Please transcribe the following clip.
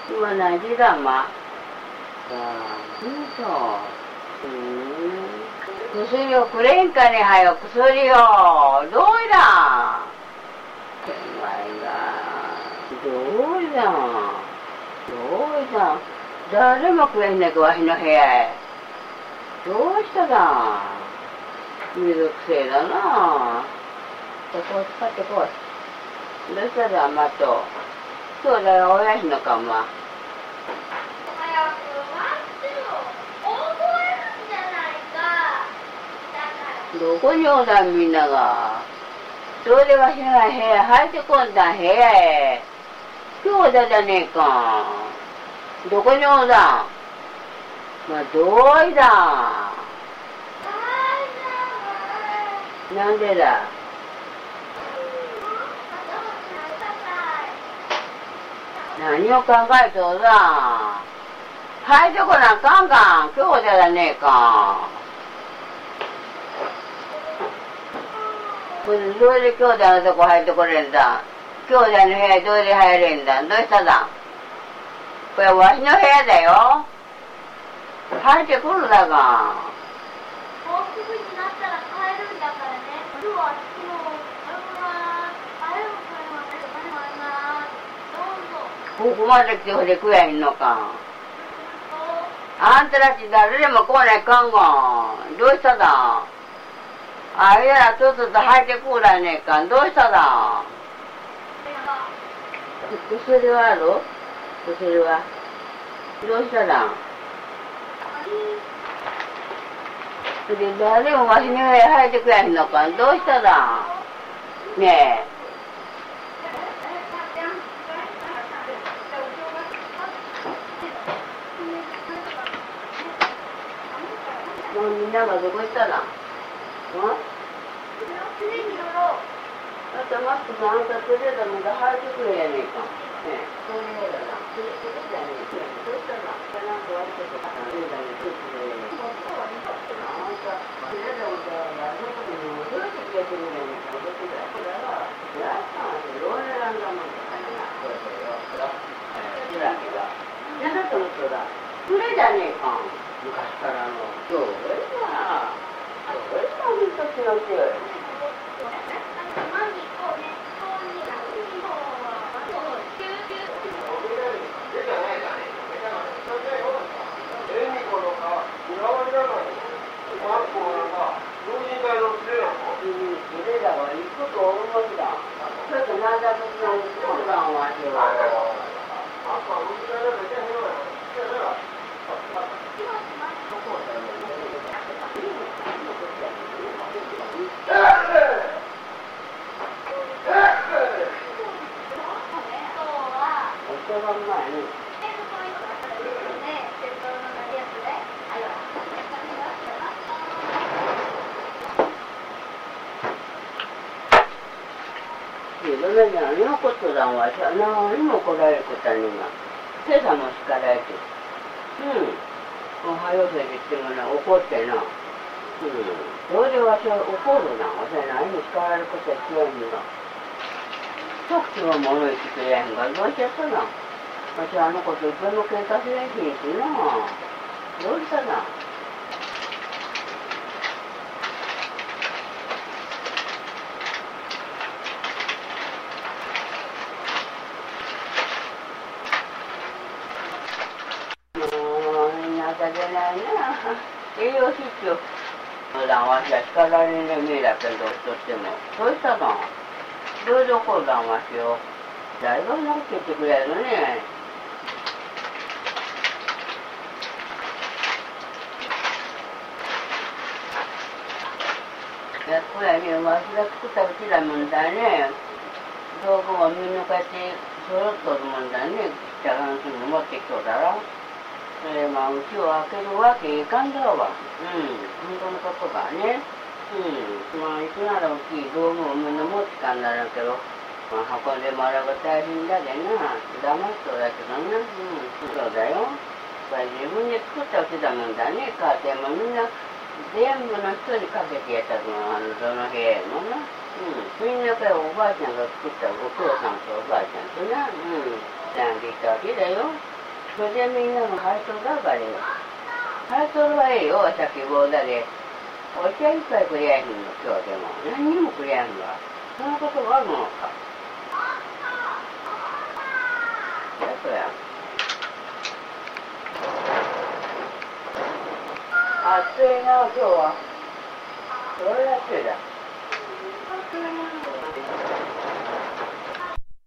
今何時だま。そう。薬をくれんかね、はよ、薬を。どうだ。お前が。どうだ。誰もくれんねくわしの部屋へ。どうしただ。水くせえだな。こう使ってこい。どうしただ、まと。そうだよ、おやしのかま。どこにおだんみんなが。どうでわしが部屋入ってこんだん部屋へ。今日だじゃねえか。どこにおだん。まあ、どういだ。なんでだ。何を考えとうだ。入ってこなあかんかん。今日じゃねえか。どうで兄弟のとこ入ってこれんだ。兄弟の部屋どうで入れんだ。どうしただ。これわしの部屋だよ。入ってくるだが。 もうすぐになったら帰るんだからね。今日はここまで来てほれ食やへんのか。あんたたち誰でも来ないかんが。どうしただ。あいやらとっとと入ってくるだねえか。どうしただ。薬はある？薬は。どうしただ。それで誰もわしの部屋入ってくやへんのか。どうしただ。ねえ。もうみんながどこ行ったら。あとマスクさん、あんたとりあえずまだ入ってくれやねえか。ねえ、そういうのだな。それじゃねえか。どうしたら、なんか割とか、あんた、とりあえずお茶は、その時にもどうやってくれてるんやねんか。どうしてくれ。これは、やったんで、ローネランダムとかね。これよ。ぐらいが。なんだと思ったら、それじゃねえか。昔からの。どうや。どうや本当気の強い。何のことだんわしは何も来られることはねえが。今朝も叱られて。おはようと言ってもな、怒ってな。それでわしは怒るな。わしは何も叱られることは違うんだ。一口も物言ってくれやへんからどうしちゃったな。わしはあの子と一分も喧嘩せないしんしな。どうしたな。栄養失調。普段わしは叱られねえめえだけど、としても。どうしたの。どうぞこうだんわしを。誰がそんなこと言ってくれるのね。これはね、わしが作ったうちだもんだね。道具もみんなこうやって揃っとるもんだね。ちゃがんすぐ持ってきとだろ。それまあうちを開けるわけいかんだろうわ。本当のことがね。まあいくなら大きい道具をみんな持ってかんだろうけど、まあ運んでもらうが大変だでな。黙っとだけどな。そうだよ。これ自分で作ったうちだもんだね。カーテンもみんな全部の人にかけてやったの、どの部屋もな。みんなからおばあちゃんが作ったお父さんとおばあちゃんとな。なんでいたわけだよ。 それでみんなも配当だからよ。配当はええよ、先棒だで。お茶一杯くれやへんの、今日でも。何にもくれやんわ。そんなことがあるのか。だそや。暑いな、今日は。それだけだ。暑いな。